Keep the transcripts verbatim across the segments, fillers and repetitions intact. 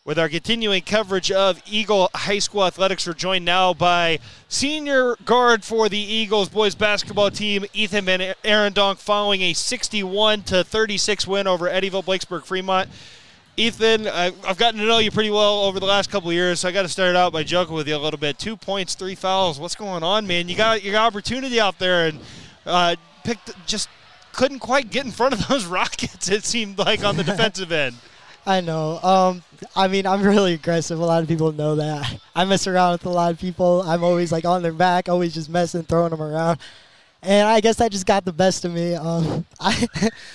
With our continuing coverage of Eagle High School athletics, we're joined now by senior guard for the Eagles boys basketball team, Ethan Van Arendonk, following a sixty-one to thirty-six win over Eddyville Blakesburg Fremont. Ethan, I've gotten to know you pretty well over the last couple of years, so I got to start out by joking with you a little bit. Two points, three fouls. What's going on, man? You got your opportunity out there and uh, picked, just couldn't quite get in front of those Rockets, it seemed like, on the defensive end. I know. Um, I mean, I'm really aggressive. A lot of people know that. I mess around with a lot of people. I'm always, like, on their back, always just messing, throwing them around. And I guess that just got the best of me. Um, I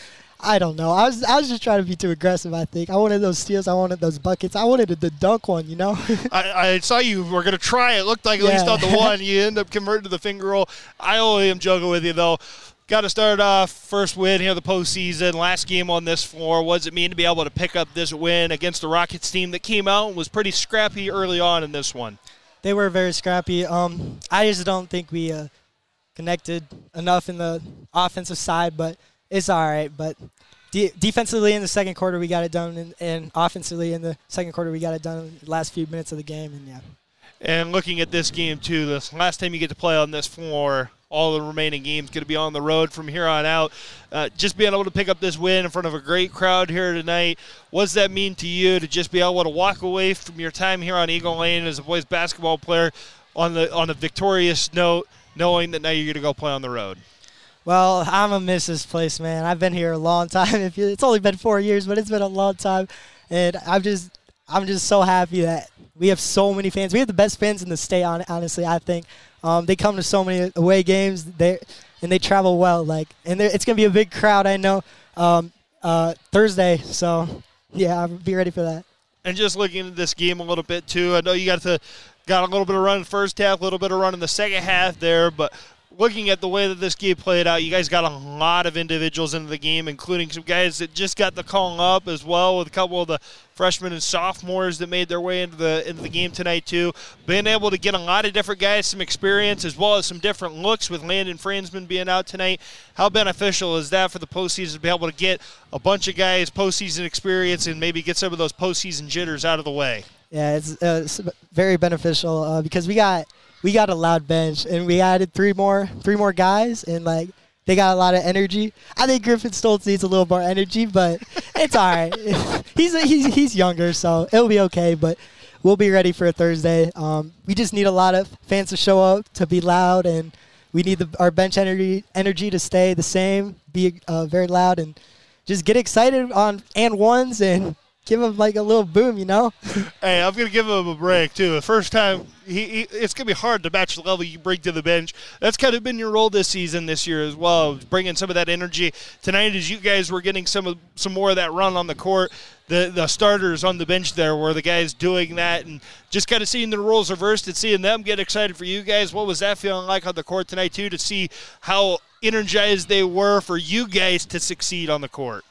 I don't know. I was I was just trying to be too aggressive, I think. I wanted those steals. I wanted those buckets. I wanted the dunk one, you know? I, I saw you were going to try. It looked like at yeah. least on the one. You end up converting to the finger roll. I only am joking with you, though. Got to start off first win here of the postseason. Last game on this floor. What does it mean to be able to pick up this win against the Rockets team that came out and was pretty scrappy early on in this one? They were very scrappy. Um, I just don't think we uh, connected enough in the offensive side, but it's all right. But de- defensively in the second quarter, we got it done, and, and offensively in the second quarter, we got it done in the last few minutes of the game. And yeah. And looking at this game, too, this last time you get to play on this floor, all the remaining games going to be on the road from here on out. Uh, just being able to pick up this win in front of a great crowd here tonight, what does that mean to you to just be able to walk away from your time here on Eagle Lane as a boys basketball player on the on a victorious note, knowing that now you're going to go play on the road? Well, I'm going to miss this place, man. I've been here a long time. It's only been four years, but it's been a long time. And I'm just I'm just so happy that we have so many fans. We have the best fans in the state, honestly, I think. Um, they come to so many away games, they and they travel well. Like, and it's gonna be a big crowd, I know, um, uh, Thursday. So, yeah, I'll be ready for that. And just looking at this game a little bit too, I know you got to got a little bit of run in the first half, a little bit of run in the second half there, but looking at the way that this game played out, you guys got a lot of individuals into the game, including some guys that just got the call up as well, with a couple of the freshmen and sophomores that made their way into the into the game tonight too. Being able to get a lot of different guys some experience as well as some different looks with Landon Franzman being out tonight. How beneficial is that for the postseason to be able to get a bunch of guys postseason experience and maybe get some of those postseason jitters out of the way? Yeah, it's, uh, it's very beneficial uh, because we got – we got a loud bench, and we added three more three more guys, and, like, they got a lot of energy. I think Griffin Stoltz needs a little more energy, but it's all right. he's, he's he's younger, so it'll be okay, but we'll be ready for a Thursday. Um, we just need a lot of fans to show up, to be loud, and we need the, our bench energy energy to stay the same, be uh, very loud, and just get excited on and ones and give him, like, a little boom, you know? Hey, I'm going to give him a break, too. The first time, he, he it's going to be hard to match the level you bring to the bench. That's kind of been your role this season, this year as well, bringing some of that energy. Tonight, as you guys were getting some of some more of that run on the court, the, the starters on the bench there were the guys doing that, and just kind of seeing the roles reversed and seeing them get excited for you guys. What was that feeling like on the court tonight, too, to see how energized they were for you guys to succeed on the court?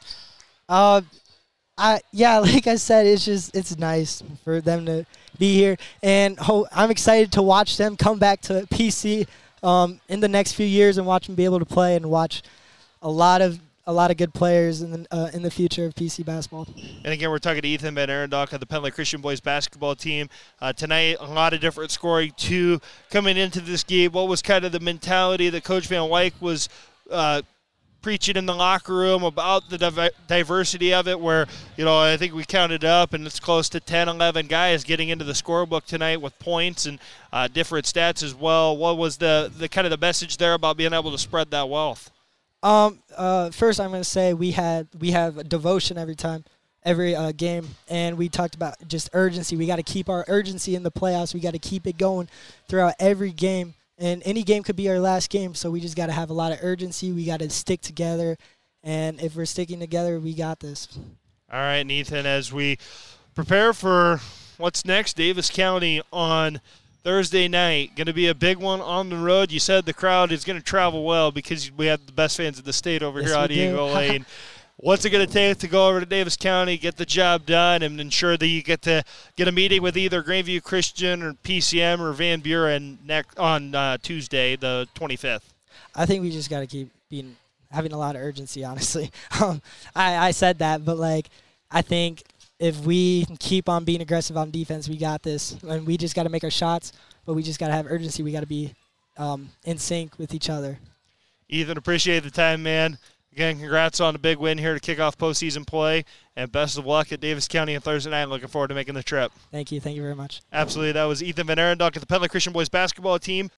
Uh I, yeah, like I said, it's just it's nice for them to be here, and ho- I'm excited to watch them come back to P C um, in the next few years and watch them be able to play and watch a lot of a lot of good players in the uh, in the future of P C basketball. And again, we're talking to Ethan Van Arendonk of the Penn Lake Christian boys basketball team uh, tonight. A lot of different scoring too coming into this game. What was kind of the mentality that Coach Van Wyk was Uh, preaching in the locker room about the div- diversity of it, where, you know, I think we counted up and it's close to ten, eleven guys getting into the scorebook tonight with points and uh, different stats as well. What was the, the kind of the message there about being able to spread that wealth? Um, uh, first I'm going to say we had we have a devotion every time, every uh, game, and we talked about just urgency. We got to keep our urgency in the playoffs. We got to keep it going throughout every game. And any game could be our last game, so we just got to have a lot of urgency. We got to stick together, and if we're sticking together, we got this. All right, Nathan, as we prepare for what's next, Davis County on Thursday night, going to be a big one on the road. You said the crowd is going to travel well because we have the best fans in the state over yes, here on Eagle Lane. What's it going to take to go over to Davis County, get the job done, and ensure that you get to get a meeting with either Grandview Christian or P C M or Van Buren next on uh, Tuesday, the twenty-fifth? I think we just got to keep being having a lot of urgency, honestly. Um, I, I said that, but, like, I think if we keep on being aggressive on defense, we got this. And we just got to make our shots, but we just got to have urgency. We got to be um, in sync with each other. Ethan, appreciate the time, man. Again, congrats on the big win here to kick off postseason play, and best of luck at Davis County on Thursday night. Looking forward to making the trip. Thank you. Thank you very much. Absolutely. That was Ethan Van Arendonk at the Peddler Christian Boys basketball team.